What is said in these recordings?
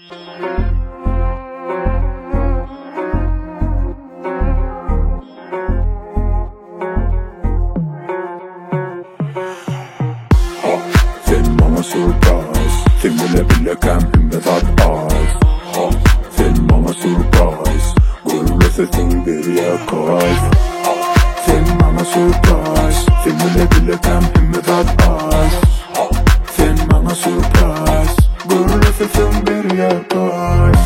Sen bana surprise, sen bilebilirken himmet at az. Sen bana surprise, gururlu bir yakayf. Sen bana surprise, sen bilebilirken himmet at az. Sen bana surprise, gururlu bir yakayf.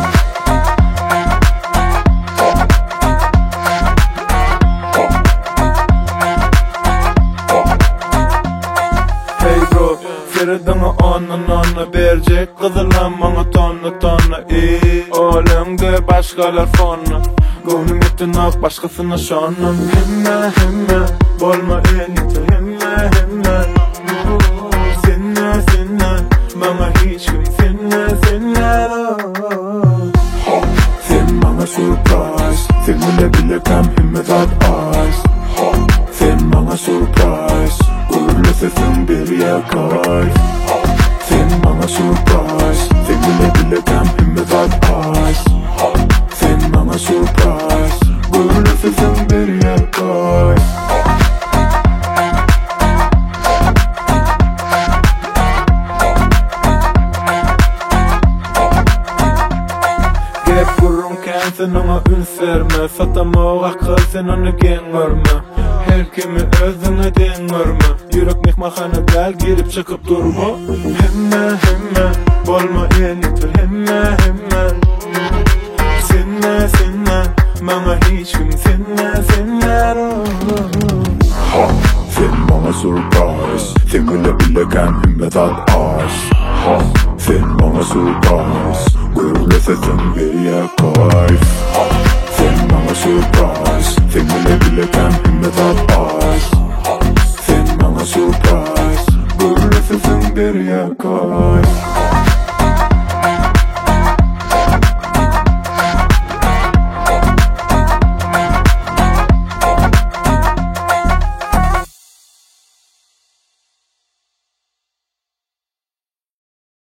Feridana anna bercek kızılan bana tonna Oğlumda başkalar fonna Gönlüm ettin ak başkasına şanna Himme bolma elite himme Sinne bana hiç kim sinne Sen bana surprise, sen bilebilirken himmet at az. Sen bana surprise, gururlu sesin bir yakayf. Sen bana surprise, sen bilebilirken himmet at az. Sen bana surprise, gururlu sesin bir yakayf. Gep kururken sen ona ünserme Satama akıl sen onu gengörme Her kimi özüne dengörme Yürek mehmahanada girip çıkıp durma Himme bolma elite himme Sinne bana hiç kim sinne Sen bana surprise, sen bilebilirken himmet at az. Sen bana surprise, gururlu sesin bir yakayf. Sen bana surprise,